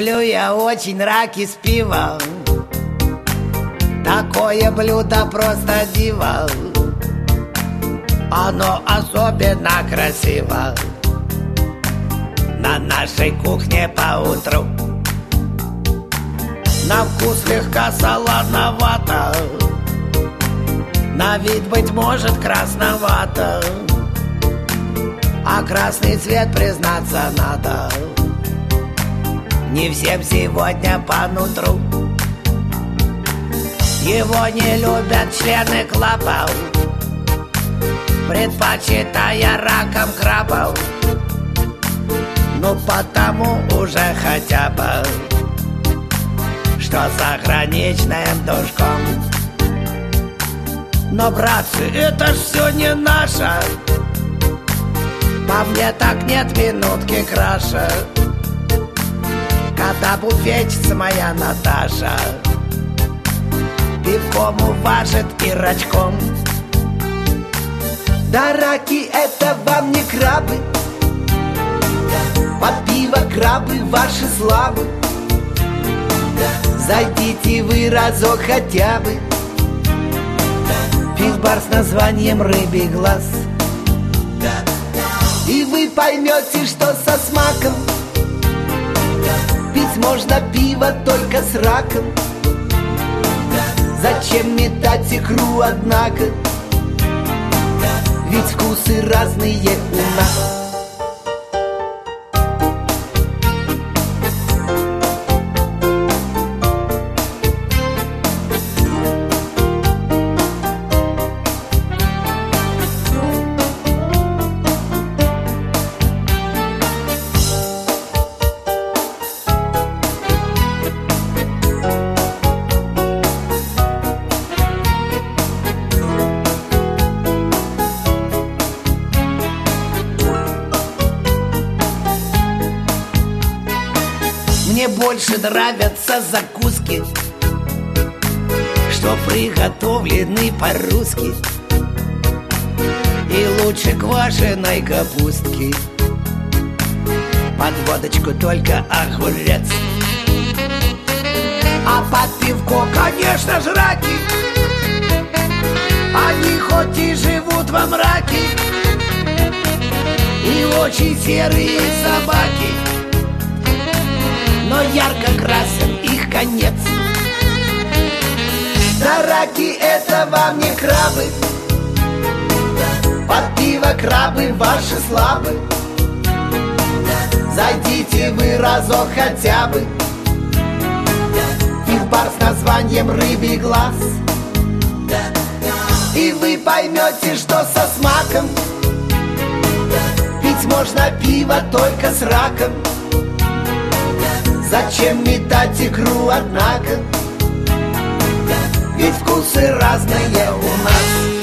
Люблю я очень раки с пивом. Такое блюдо просто диво. Оно особенно красиво на нашей кухне поутру. На вкус слегка солоновато, на вид, быть может, красновато, а красный цвет, признаться, надо не всем сегодня по нутру. Его не любят члены клабов, предпочитая раком крабов. Ну потому уже хотя бы, что заграничным душком. Но, братцы, это ж все не наше. По мне так нет минутки краше, когда буфетчица моя Наташа пивком уважит и рачком. Да раки это вам не крабы, под пиво крабы ваши славы. Зайдите вы разок хотя бы в пив-бар с названием «Рыбий глаз», и вы поймете, что со смаком пить можно пиво только с раком. Зачем метать икру, однако, ведь вкусы разные у нас. Мне больше нравятся закуски, что приготовлены по-русски, и лучше квашеной капустки. Под водочку только огурец, а под пивко, конечно ж, раки. Они хоть и живут во мраке, и очень серые собаки, но ярко красен их конец. Да раки это вам не крабы, под пиво крабы ваши слабы. Зайдите вы разок хотя бы в пив-бар с названием «Рыбий глаз», и вы поймете, что со смаком пить можно пиво только с раком. Зачем метать икру, однако, ведь вкусы разные у нас.